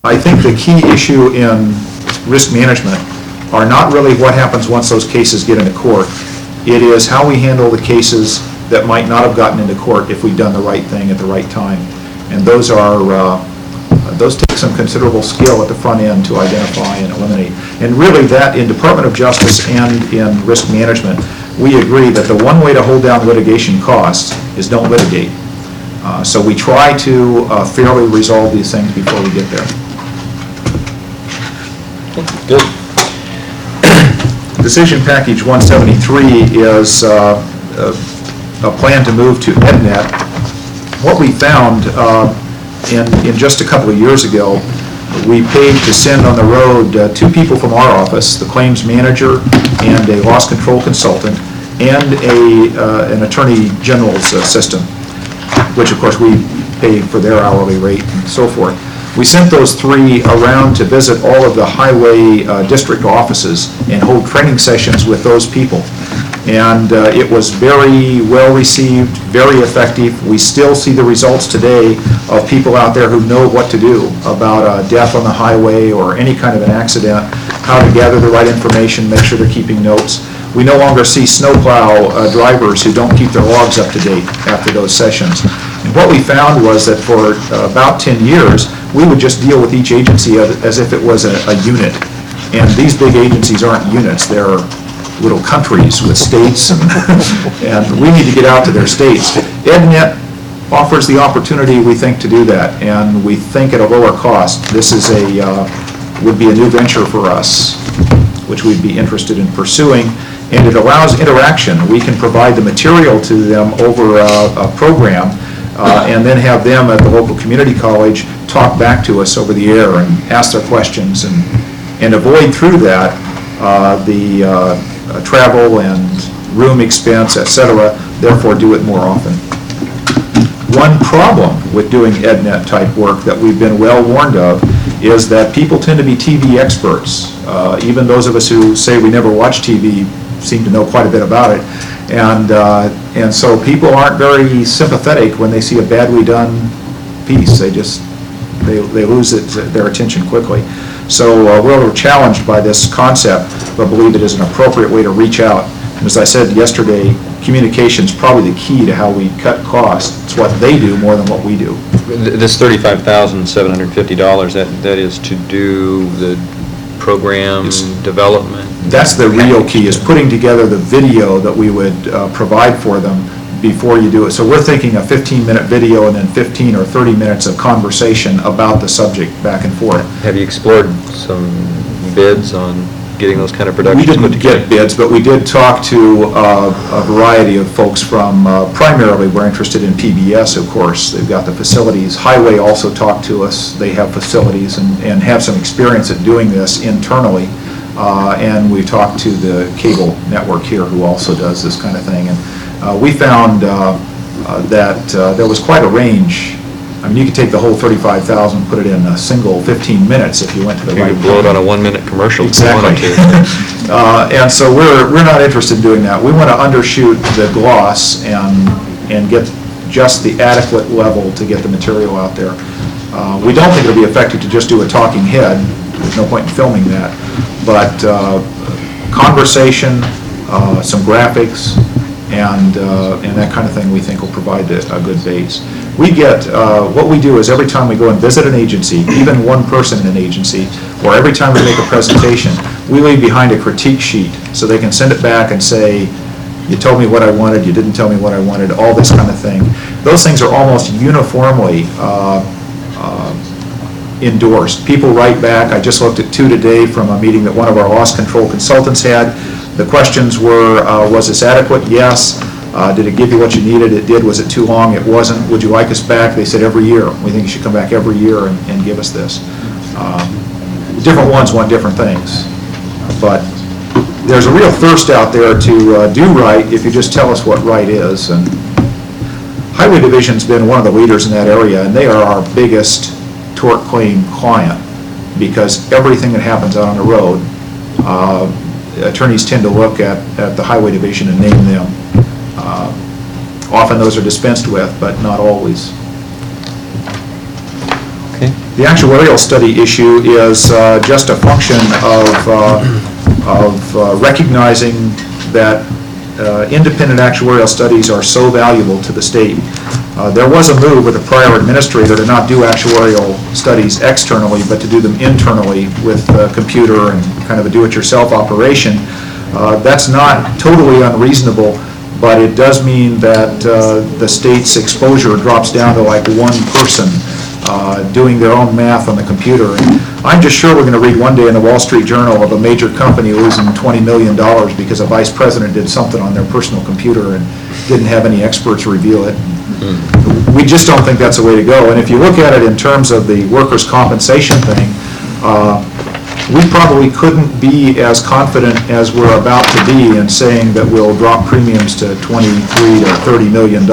I think the key issue in risk management are not really what happens once those cases get into court. It is how we handle the cases that might not have gotten into court if we'd done the right thing at the right time. And those take some considerable skill at the front end to identify and eliminate. And really that in Department of Justice and in risk management, we agree that the one way to hold down litigation costs is don't litigate. So we try to fairly resolve these things before we get there. Good. Decision Package 173 is a plan to move to EdNet. What we found in just a couple of years ago, we paid to send on the road 2 people from our office, the claims manager and a loss control consultant, and an attorney general's assistant, which of course we pay for their hourly rate and so forth. We sent those 3 around to visit all of the highway district offices and hold training sessions with those people. And it was very well received, very effective. We still see the results today of people out there who know what to do about a death on the highway or any kind of an accident, how to gather the right information, make sure they're keeping notes. We no longer see snowplow drivers who don't keep their logs up to date after those sessions. And what we found was that for about 10 years, we would just deal with each agency as if it was a unit. And these big agencies aren't units, they're little countries with states, and we need to get out to their states. EdNet offers the opportunity, we think, to do that, and we think at a lower cost. This is would be a new venture for us, which we'd be interested in pursuing, and it allows interaction. We can provide the material to them over a program, and then have them at the local community college talk back to us over the air and ask their questions, and avoid through that the travel and room expense, etc., therefore do it more often. One problem with doing EdNet type work that we've been well warned of is that people tend to be TV experts. Even those of us who say we never watch TV seem to know quite a bit about it. And so people aren't very sympathetic when they see a badly done piece. They lose their attention quickly. So we're challenged by this concept, but believe it is an appropriate way to reach out. And as I said yesterday, communication is probably the key to how we cut costs. It's what they do more than what we do. This $35,750, that is to do the program development? That's the real key, is putting together the video that we would provide for them before you do it. So we're thinking a 15-minute video and then 15 or 30 minutes of conversation about the subject back and forth. Have you explored some bids on getting those kind of productions? We didn't get bids, but we did talk to a variety of folks from, primarily we're interested in PBS, of course. They've got the facilities. Highway also talked to us. They have facilities and have some experience at doing this internally. And we talked to the cable network here who also does this kind of thing. And we found that there was quite a range. I mean, you could take the whole 35,000, put it in a single 15 minutes if you went to the right. You could blow it on a 1-minute commercial. Exactly. And so we're not interested in doing that. We want to undershoot the gloss and get just the adequate level to get the material out there. We don't think it'll be effective to just do a talking head. There's no point in filming that. But conversation, some graphics, and that kind of thing we think will provide a good base. We get, what we do is every time we go and visit an agency, even one person in an agency, or every time we make a presentation, we leave behind a critique sheet so they can send it back and say, you told me what I wanted, you didn't tell me what I wanted, all this kind of thing. Those things are almost uniformly endorsed. People write back. I just looked at 2 today from a meeting that one of our loss control consultants had. The questions were, was this adequate? Yes. Did it give you what you needed? It did. Was it too long? It wasn't. Would you like us back? They said every year. We think you should come back every year and give us this. Different ones want different things. But there's a real thirst out there to do right if you just tell us what right is. And Highway Division's been one of the leaders in that area, and they are our biggest tort claim client because everything that happens out on the road, attorneys tend to look at the Highway Division and name them. Often those are dispensed with, but not always. Okay. The actuarial study issue is just a function of recognizing that independent actuarial studies are so valuable to the state. There was a move with the prior administrator to not do actuarial studies externally, but to do them internally with a computer and kind of a do-it-yourself operation. That's not totally unreasonable, but it does mean that the state's exposure drops down to like one person doing their own math on the computer. And I'm just sure we're going to read one day in the Wall Street Journal of a major company losing $20 million because a vice president did something on their personal computer and didn't have any experts review it. We just don't think that's the way to go. And if you look at it in terms of the workers' compensation thing, we probably couldn't be as confident as we're about to be in saying that we'll drop premiums to $23 to $30 million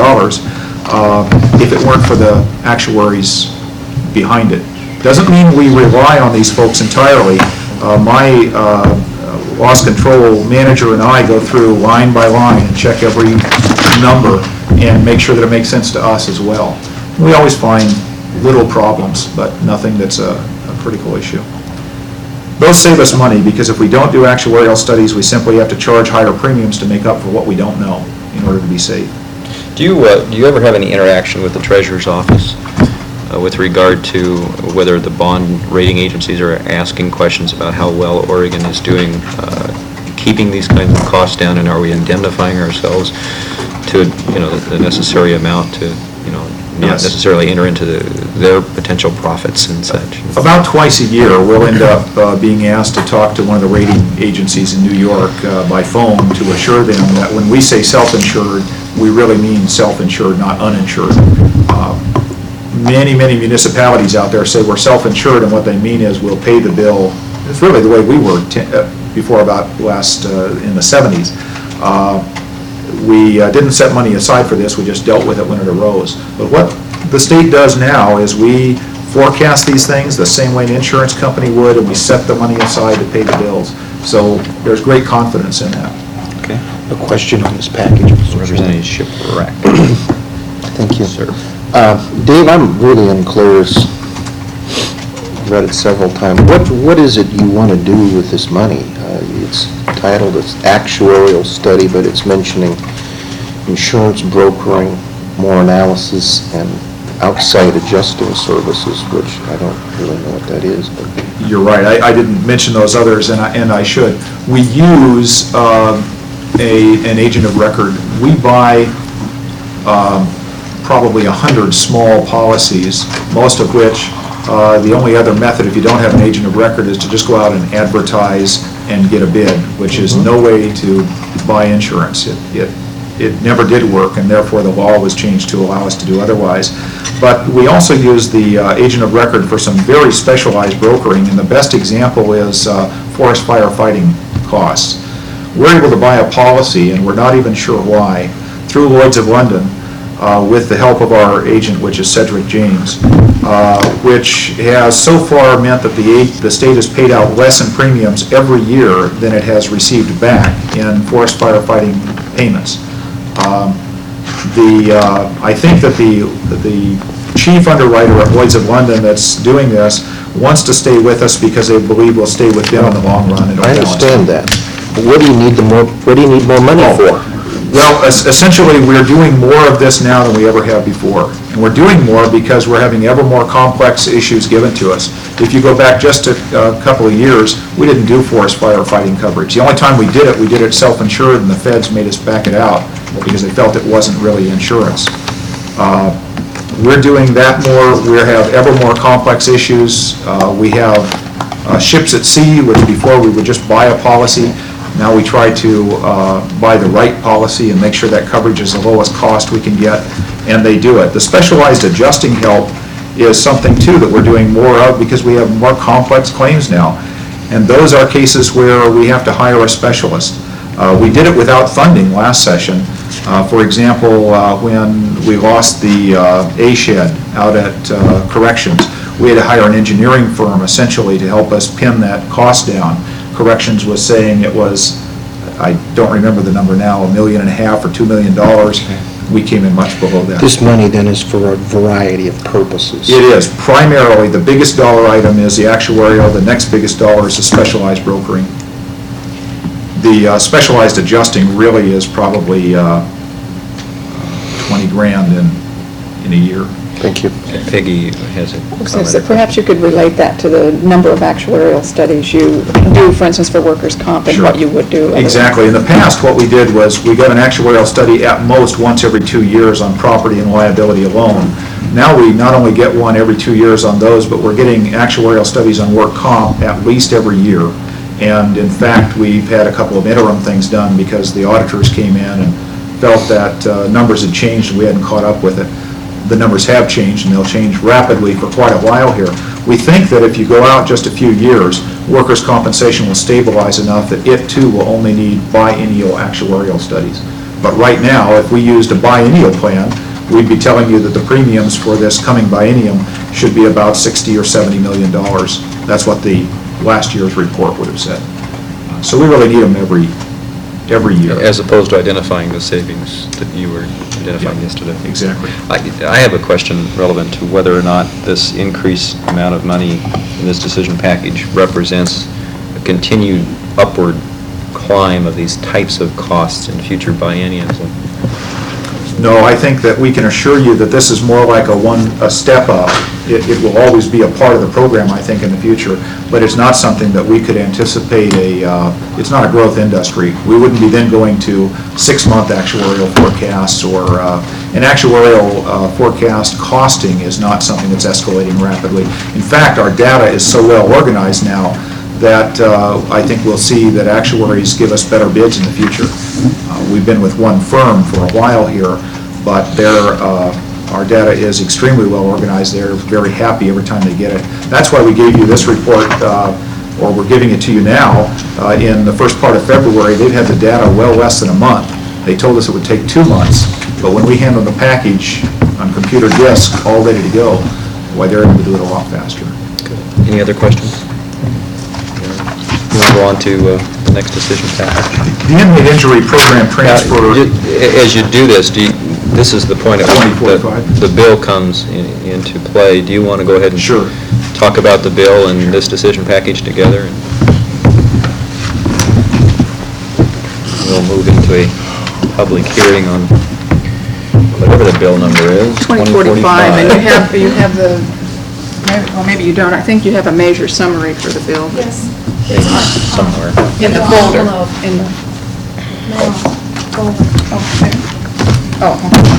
if it weren't for the actuaries behind it. Doesn't mean we rely on these folks entirely. My loss control manager and I go through line by line and check every number and make sure that it makes sense to us as well. We always find little problems, but nothing that's a critical issue. Those save us money because if we don't do actuarial studies, we simply have to charge higher premiums to make up for what we don't know in order to be safe. Do you ever have any interaction with the Treasurer's Office with regard to whether the bond rating agencies are asking questions about how well Oregon is doing keeping these kinds of costs down, and are we indemnifying ourselves to the necessary amount to not Yes. necessarily enter into their potential profits and such? About twice a year, we'll end up being asked to talk to one of the rating agencies in New York by phone to assure them that when we say self-insured, we really mean self-insured, not uninsured. Many municipalities out there say we're self-insured, and what they mean is we'll pay the bill. It's really the way we were before about last in the 70s. We didn't set money aside for this, we just dealt with it when it arose. But what the state does now is we forecast these things the same way an insurance company would, and we set the money aside to pay the bills. So there's great confidence in that. Okay. A question on this package. Representative Shipwreck. Thank you. Sir. Dave, I'm really unclear. Read it several times. What is it you want to do with this money? It's titled as actuarial study, but it's mentioning insurance brokering, more analysis, and outside adjusting services, which I don't really know what that is. But You're right. I didn't mention those others, and I should. We use an agent of record. We buy probably 100 small policies, most of which the only other method, if you don't have an agent of record, is to just go out and advertise and get a bid, which is no way to buy insurance. It never did work, and therefore the law was changed to allow us to do otherwise. But we also use the agent of record for some very specialized brokering, and the best example is forest firefighting costs. We're able to buy a policy, and we're not even sure why, through Lloyd's of London, with the help of our agent, which is Cedric James, which has so far meant that the state has paid out less in premiums every year than it has received back in forest firefighting payments. I think that the chief underwriter at Lloyd's of London that's doing this wants to stay with us because they believe we'll stay with them in the long run. I understand that. But what do you need more money for? Well, essentially, we're doing more of this now than we ever have before. And we're doing more because we're having ever more complex issues given to us. If you go back just a couple of years, we didn't do forest firefighting coverage. The only time we did it self-insured, and the feds made us back it out because they felt it wasn't really insurance. We're doing that more. We have ever more complex issues. We have ships at sea, which before we would just buy a policy. Now we try to buy the right policy and make sure that coverage is the lowest cost we can get, and they do it. The specialized adjusting help is something, too, that we're doing more of because we have more complex claims now. And those are cases where we have to hire a specialist. We did it without funding last session. For example, when we lost the A-shed out at Corrections, we had to hire an engineering firm, essentially, to help us pin that cost down. Corrections was saying it was, I don't remember the number now, $1.5 million or $2 million. we came in much below that. This money then is for a variety of purposes. It is. Primarily, the biggest dollar item is the actuarial. The next biggest dollar is the specialized brokering. The specialized adjusting really is probably 20 grand in a year. Thank you. Peggy has a So comment. perhaps you could relate that to the number of actuarial studies you do, for instance, for workers' comp, and Sure. what you would do. otherwise. Exactly. In the past, what we did was we got an actuarial study at most once every 2 years on property and liability alone. Now we not only get one every 2 years on those, but we're getting actuarial studies on work comp at least every year. And in fact, we've had a couple of interim things done because the auditors came in and felt that numbers had changed and we hadn't caught up with it. The numbers have changed, and they'll change rapidly for quite a while here. We think that if you go out just a few years, workers' compensation will stabilize enough that it too will only need biennial actuarial studies. But right now, if we used a biennial plan, we'd be telling you that the premiums for this coming biennium should be about $60 or $70 million. That's what the last year's report would have said. So we really need them every year. As opposed to identifying the savings that you were identifying Yeah, yesterday. exactly. I have a question relevant to whether or not this increased amount of money in this decision package represents a continued upward climb of these types of costs in future bienniums. No, I think that we can assure you that this is more like a step up. It will always be a part of the program, I think, in the future, but it's not something that we could anticipate it's not a growth industry. We wouldn't be then going to 6-month actuarial forecasts or an actuarial forecast costing is not something that's escalating rapidly. In fact, our data is so well organized now that I think we'll see that actuaries give us better bids in the future. We've been with one firm for a while here, but our data is extremely well organized. They're very happy every time they get it. That's why we gave you this report, or we're giving it to you now. In the first part of February, they've had the data well less than a month. They told us it would take 2 months, but when we hand them the package on computer disk, all ready to go, why, they're able to do it a lot faster. Any other questions? We'll go on to the next decision package. The inmate injury program transfer. As you do this, this is the point at which 2045. the bill comes into play. Do you want to go ahead and Sure. talk about the bill and this decision package together? We'll move into a public hearing on whatever the bill number is. 2045, and you have the, well, maybe you don't, I think you have a measure summary for the bill. Yes. Somewhere. In the folder. In the, oh,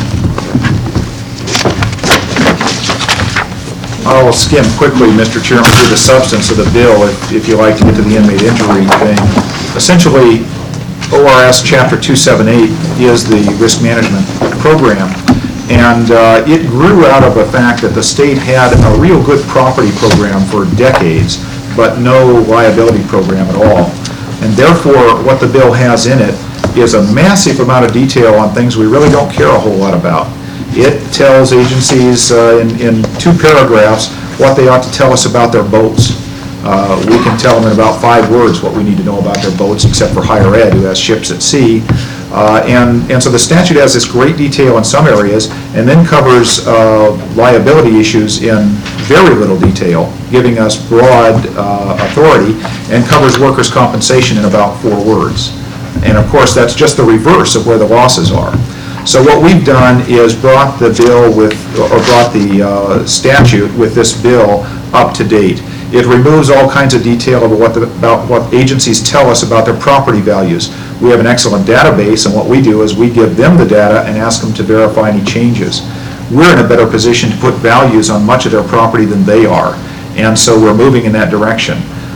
I'll skim quickly, Mr. Chairman, through the substance of the bill, if you like to get to the inmate injury thing. Essentially, ORS Chapter 278 is the risk management program, and it grew out of the fact that the state had a real good property program for decades, but no liability program at all. And therefore, what the bill has in it is a massive amount of detail on things we really don't care a whole lot about. It tells agencies in 2 paragraphs what they ought to tell us about their boats. We can tell them in about 5 words what we need to know about their boats, except for higher ed, who has ships at sea. And so the statute has this great detail in some areas, and then covers liability issues in very little detail, giving us broad authority, and covers workers' compensation in about 4 words. And of course, that's just the reverse of where the losses are. So what we've done is brought the bill with, or brought the statute with this bill up to date. It removes all kinds of detail about what agencies tell us about their property values. We have an excellent database, and what we do is we give them the data and ask them to verify any changes. We're in a better position to put values on much of their property than they are, and so we're moving in that direction.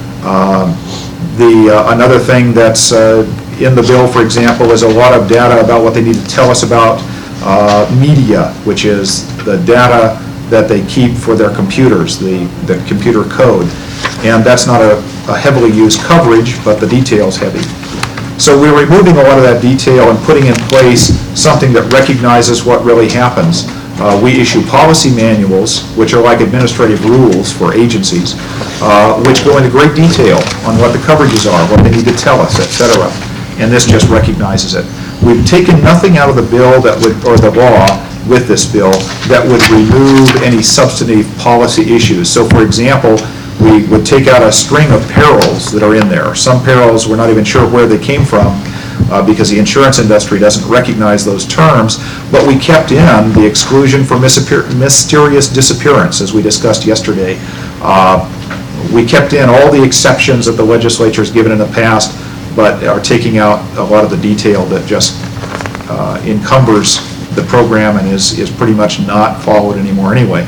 Another thing that's in the bill, for example, is a lot of data about what they need to tell us about media, which is the data that they keep for their computers, the computer code. And that's not a heavily used coverage, but the detail's heavy. So we're removing a lot of that detail and putting in place something that recognizes what really happens. We issue policy manuals, which are like administrative rules for agencies, which go into great detail on what the coverages are, what they need to tell us, et cetera. And this just recognizes it. We've taken nothing out of the bill that would, or the law with this bill, that would remove any substantive policy issues. So for example, we would take out a string of perils that are in there. Some perils, we're not even sure where they came from, because the insurance industry doesn't recognize those terms, but we kept in the exclusion for mysterious disappearance, as we discussed yesterday. We kept in all the exceptions that the legislature has given in the past, but are taking out a lot of the detail that just encumbers the program and is pretty much not followed anymore anyway.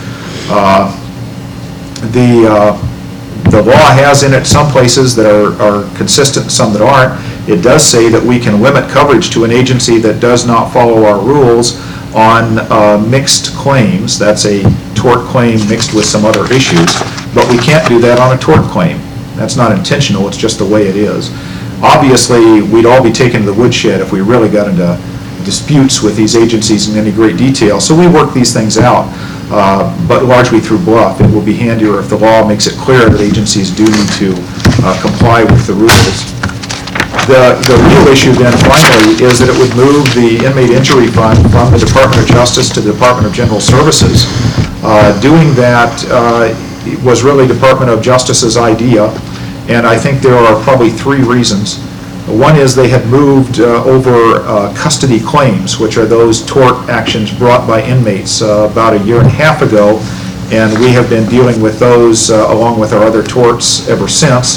The law has in it some places that are consistent, some that aren't. It does say that we can limit coverage to an agency that does not follow our rules on mixed claims. That's a tort claim mixed with some other issues, but we can't do that on a tort claim. That's not intentional, it's just the way it is. Obviously, we'd all be taken to the woodshed if we really got into disputes with these agencies in any great detail. So we work these things out, but largely through bluff. It will be handier if the law makes it clear that agencies do need to comply with the rules. The real issue then finally is that it would move the inmate injury fund from the Department of Justice to the Department of General Services. Doing that was really Department of Justice's idea, and I think there are probably three reasons. One is they had moved over custody claims, which are those tort actions brought by inmates about a year and a half ago, and we have been dealing with those along with our other torts ever since,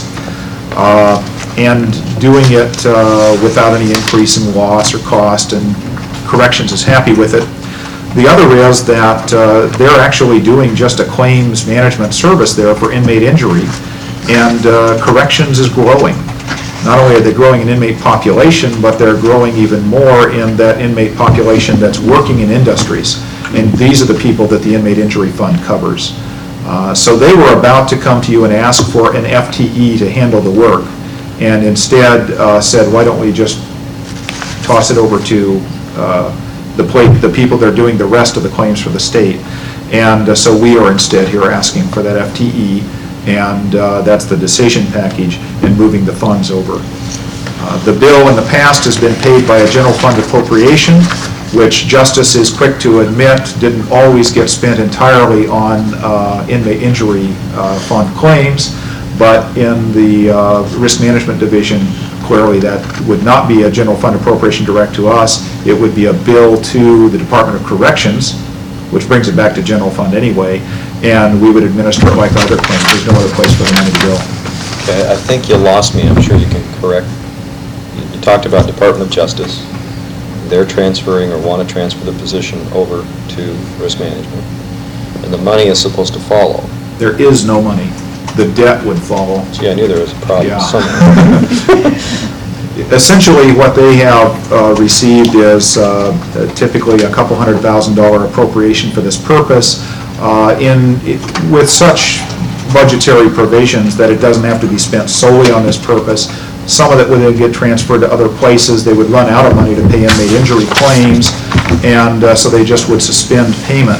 and doing it without any increase in loss or cost, and Corrections is happy with it. The other is that they're actually doing just a claims management service there for inmate injury, and Corrections is growing. Not only are they growing an inmate population, but they're growing even more in that inmate population that's working in industries. And these are the people that the Inmate Injury Fund covers. So they were about to come to you and ask for an FTE to handle the work, and instead said, why don't we just toss it over to the people that are doing the rest of the claims for the state. And so we are instead here asking for that FTE, and that's the decision package and moving the funds over. The bill in the past has been paid by a general fund appropriation, which Justice is quick to admit didn't always get spent entirely on inmate injury fund claims, but in the risk management division, clearly that would not be a general fund appropriation direct to us. It would be a bill to the Department of Corrections, which brings it back to general fund anyway, and we would administer it like other claims. There's no other place for the money to go. Okay, I think you lost me. I'm sure you can correct. You talked about Department of Justice. They're transferring or want to transfer the position over to risk management, and the money is supposed to follow. There is no money. The debt would follow. Gee, I knew there was a problem Yeah. somewhere. Essentially, what they have received is typically a couple $100,000 appropriation for this purpose, with such budgetary provisions that it doesn't have to be spent solely on this purpose. Some of it would then get transferred to other places. They would run out of money to pay inmate injury claims, and so they just would suspend payment.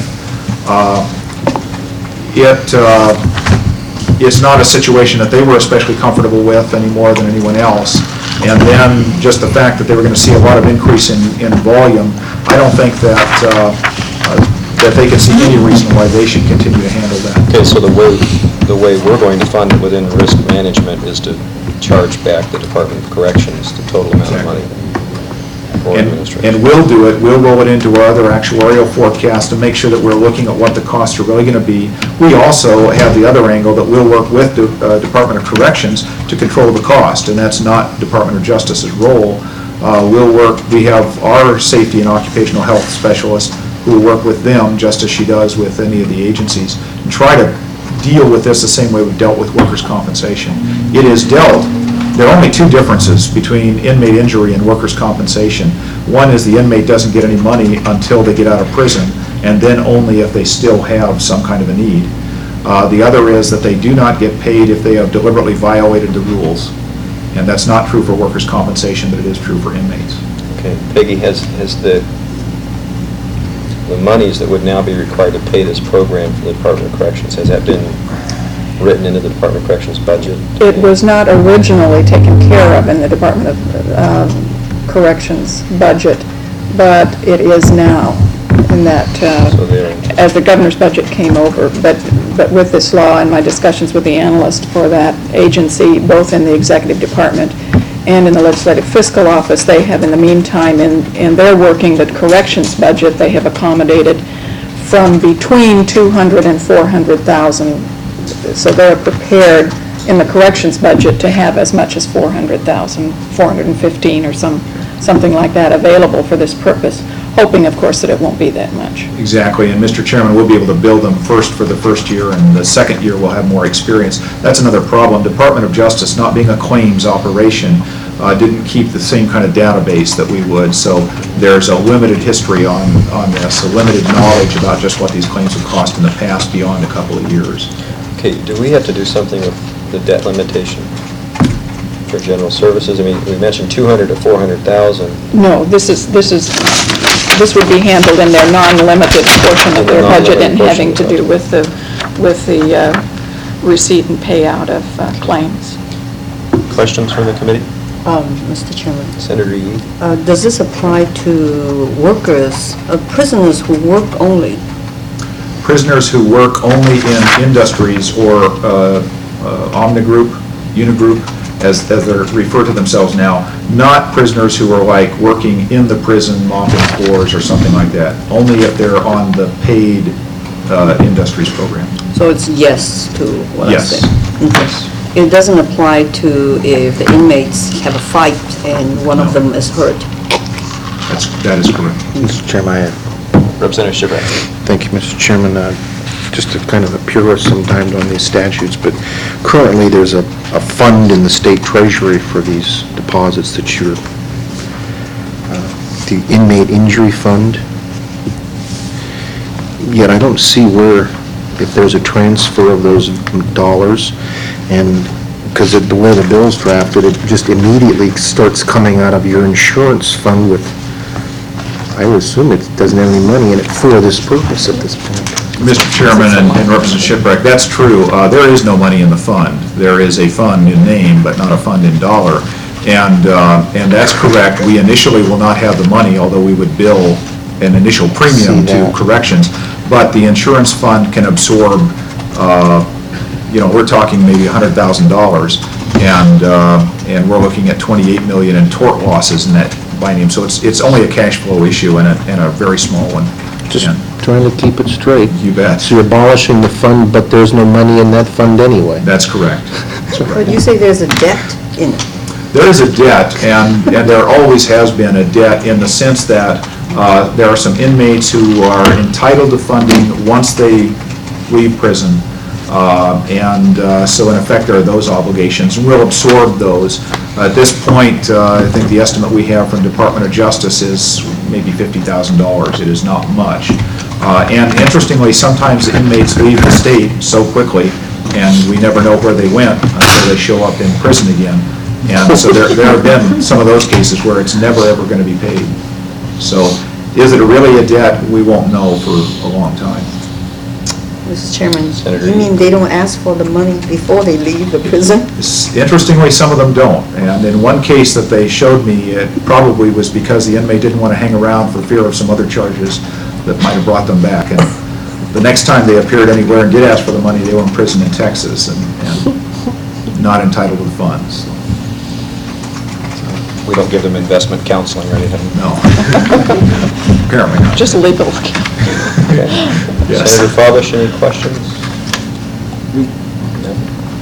It's not a situation that they were especially comfortable with any more than anyone else. And then just the fact that they were going to see a lot of increase in volume, I don't think that they can see any reason why they should continue to handle that. Okay, so the way we're going to fund it within risk management is to charge back the Department of Corrections the total amount of money for administration. And we'll do it. We'll roll it into our other actuarial forecast to make sure that we're looking at what the costs are really going to be. We also have the other angle that we'll work with the Department of Corrections to control the cost, and that's not Department of Justice's role. We have our safety and occupational health specialist who will work with them just as she does with any of the agencies and try to deal with this the same way we've dealt with workers' compensation. It is dealt. There are only two differences between inmate injury and workers' compensation. One is the inmate doesn't get any money until they get out of prison, and then only if they still have some kind of a need. The other is that they do not get paid if they have deliberately violated the rules. And that's not true for workers' compensation, but it is true for inmates. Okay, Peggy, has the monies that would now be required to pay this program for the Department of Corrections, has that been written into the Department of Corrections budget? It was not originally taken care of in the Department of corrections budget, but it is now, in that, So they're- as the governor's budget came over, but with this law and my discussions with the analyst for that agency, both in the executive department and in the legislative fiscal office, they have in the meantime, in their working the corrections budget, they have accommodated from between 200 and 400,000. So they're prepared in the corrections budget to have as much as 400,000, 415 or something like that available for this purpose, hoping, of course, that it won't be that much. Exactly, and Mr. Chairman, we'll be able to bill them first for the first year, and the second year we'll have more experience. That's another problem. Department of Justice, not being a claims operation, didn't keep the same kind of database that we would, so there's a limited history on this, a limited knowledge about just what these claims have cost in the past beyond a couple of years. Okay, do we have to do something with the debt limitation for general services? I mean, we mentioned 200 to 400,000. No, this would be handled in their non-limited portion of their budget and Non-limited having to portion do of the with the receipt and payout of claims. Questions from the committee? Mr. Chairman, Senator Yi? does this apply to workers, prisoners who work only? Prisoners who work only in industries or Omnigroup, Unigroup, as they're referred to themselves now, not prisoners who are like working in the prison, mopping floors or something like that, only if they're on the paid industries program. So it's yes to what I Yes. said? Yes. It doesn't apply to if the inmates have a fight and one of No. them is hurt? That is correct. Mr. Chairman, I have Representative Shipwreck. Thank you, Mr. Chairman. Just a kind of a purist sometimes on these statutes, but currently there's a fund in the state treasury for these deposits that you're, the inmate injury fund. Yet I don't see where, if there's a transfer of those dollars, and because of the way the bill's drafted, it just immediately starts coming out of your insurance fund with, I would assume it doesn't have any money in it for this purpose at this point. Mr. Chairman and Representative Shipwreck, that's true. There is no money in the fund. There is a fund in name, but not a fund in dollar. And that's correct. We initially will not have the money, although we would bill an initial premium See to that. corrections. But the insurance fund can absorb, we're talking maybe $100,000. And we're looking at 28 million in tort losses in that by name. So it's only a cash flow issue and a very small one. Just And trying to keep it straight. You bet. So you're abolishing the fund, but there's no money in that fund anyway. That's correct. But you say there's a debt in it? There is a debt, and there always has been a debt in the sense that there are some inmates who are entitled to funding once they leave prison. So in effect, there are those obligations, and we'll absorb those. At this point, I think the estimate we have from Department of Justice is maybe $50,000. It is not much. And interestingly, sometimes inmates leave the state so quickly, and we never know where they went until they show up in prison again. And so there have been some of those cases where it's never, ever going to be paid. So is it really a debt? We won't know for a long time. Mr. Chairman, Senator you Yi. mean they don't ask for the money before they leave the prison? Interestingly, some of them don't. And in one case that they showed me, it probably was because the inmate didn't want to hang around for fear of some other charges that might have brought them back. And the next time they appeared anywhere and did ask for the money, they were in prison in Texas and not entitled to the funds. We don't give them investment counseling or anything. No. Apparently not. Just legal. Okay. Yes. Senator Fabish, any questions? No.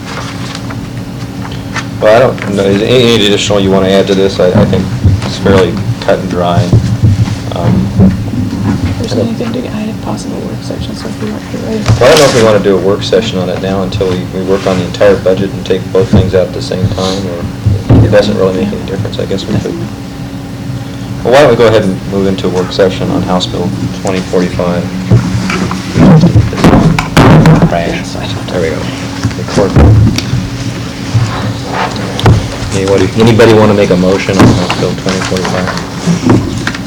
Well, I don't know, is there any additional you want to add to this? I think it's fairly cut and dry. If there's anything to, I had a possible work session, so if you want to be ready. Well, I don't know if we want to do a work session on it now until we work on the entire budget and take both things out at the same time, or it doesn't really make any difference, I guess we could. Well, why don't we go ahead and move into a work session on House Bill 2045? There we go. Record. Anybody want to make a motion on House Bill 2045?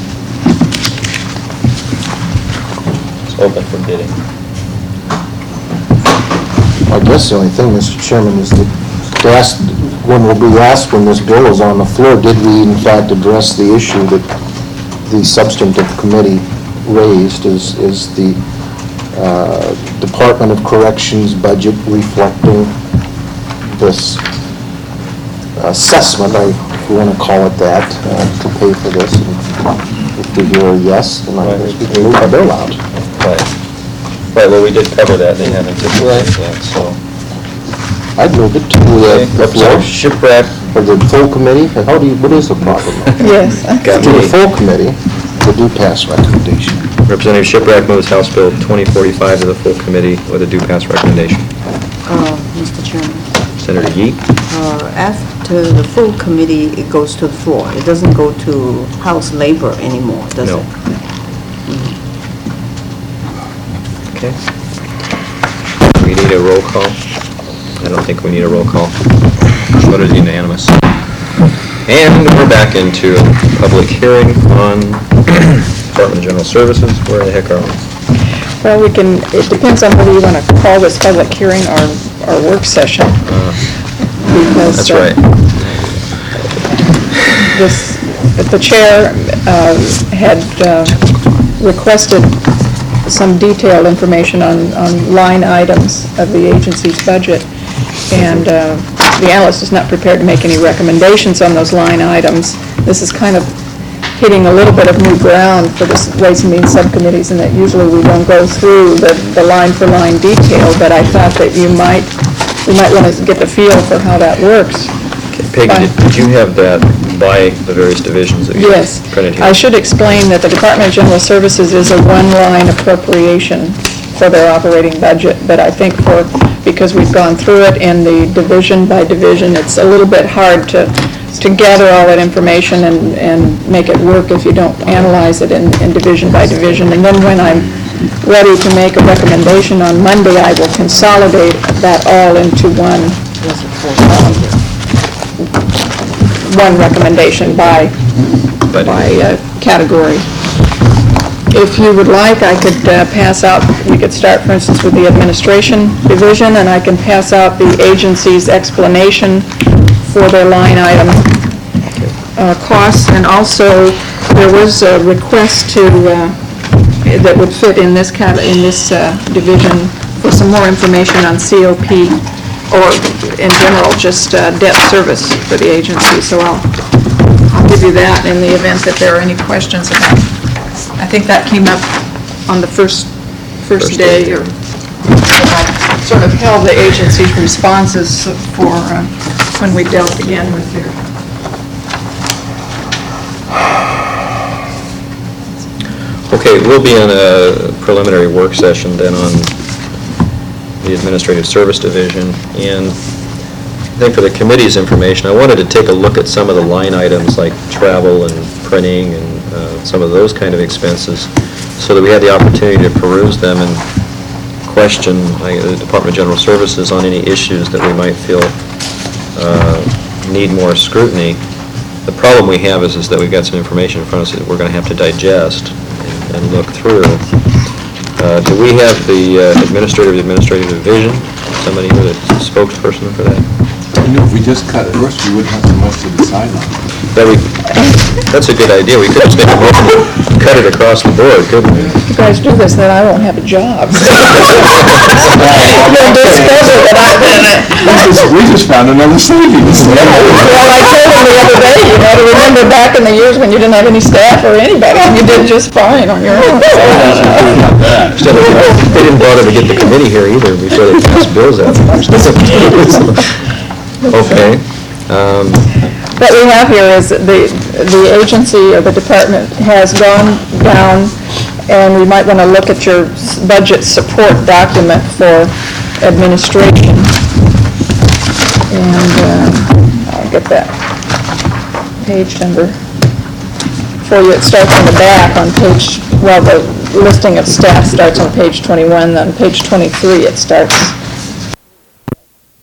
It's open for bidding. I guess the only thing, Mr. Chairman, is that when will be asked when this bill is on the floor, did we in fact address the issue that the substantive committee raised? Is the Department of Corrections budget reflecting this assessment, if you want to call it that, to pay for this? And if we hear a yes, then I guess we can move the bill out. Right, well, we did cover that, they haven't anticipated that, so. I'd move it to Okay, the floor, Representative Shiprack, or the full committee. What is the problem? Yes. got To the me. full committee, the due pass recommendation. Representative Shiprack moves House Bill 2045 to the full committee with a due pass recommendation. Mr. Chairman, Senator Yi? after the full committee, it goes to the floor. It doesn't go to House Labor anymore, does No. it? Okay. We need a roll call? I don't think we need a roll call. Vote is unanimous. And we're back into a public hearing on Department of General Services. Where the heck are we? Well, it depends on whether you want to call this public hearing or work session. Because, That's right. The chair had requested some detailed information on line items of the agency's budget, and the analyst is not prepared to make any recommendations on those line items. This is kind of hitting a little bit of new ground for the Ways and Means subcommittees, and that usually we don't go through the line-for-line detail, but I thought that we might want to get the feel for how that works. Peggy, did you have that by the various divisions that you Yes. printed here? I should explain that the Department of General Services is a one-line appropriation for their operating budget, but I think because we've gone through it in the division by division, it's a little bit hard to gather all that information and make it work if you don't analyze it in division by division. And then when I'm ready to make a recommendation on Monday, I will consolidate that all into one recommendation by category. If you would like, I could pass out, we could start, for instance, with the administration division, and I can pass out the agency's explanation for their line item costs. And also, there was a request that would fit in this division for some more information on COP, or in general, just debt service for the agency. So I'll give you that in the event that there are any questions about. I think that came up on the first day, or I sort of held the agency's responses for when we dealt again with their. Okay, we'll be in a preliminary work session then on the Administrative Service Division, and I think for the committee's information, I wanted to take a look at some of the line items like travel and printing and some of those kind of expenses, so that we had the opportunity to peruse them and question the Department of General Services on any issues that we might feel need more scrutiny. The problem we have is that we've got some information in front of us that we're going to have to digest and look through. Do we have the administrative division? Somebody here that's a spokesperson for that? You know, if we just cut first, we wouldn't have so much to decide on. That's a good idea. We could just make a motion to cut it across the board, couldn't we? If you guys do this, then I won't have a job. You'll discover that We just found another savings. well, I told him the other day, to remember back in the years when you didn't have any staff or anybody, and you did just fine on your own. They didn't bother to get the committee here either before they passed bills out. Okay. What we have here is that the agency or the department has gone down, and we might want to look at your budget support document for administration. And I'll get that page number for you. It starts on the back on page, well, the listing of staff starts on page 21, then page 23 it starts